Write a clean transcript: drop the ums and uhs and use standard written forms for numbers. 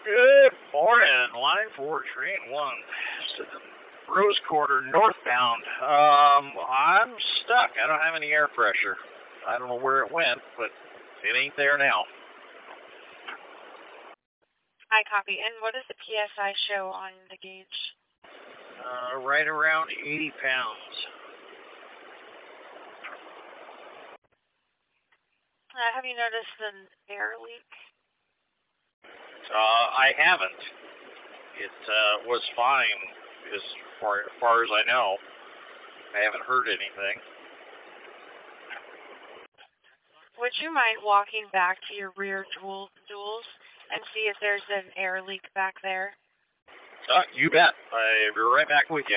Good morning, line 4, train 1, Rose Quarter, northbound. I'm stuck. I don't have any air pressure. I don't know where it went, but it ain't there now. I copy. And what does the PSI show on the gauge? Right around 80 pounds. Have you noticed an air leak? I haven't. It was fine as far as I know. I haven't heard anything. Would you mind walking back to your rear duals and see if there's an air leak back there? You bet. I'll be right back with you.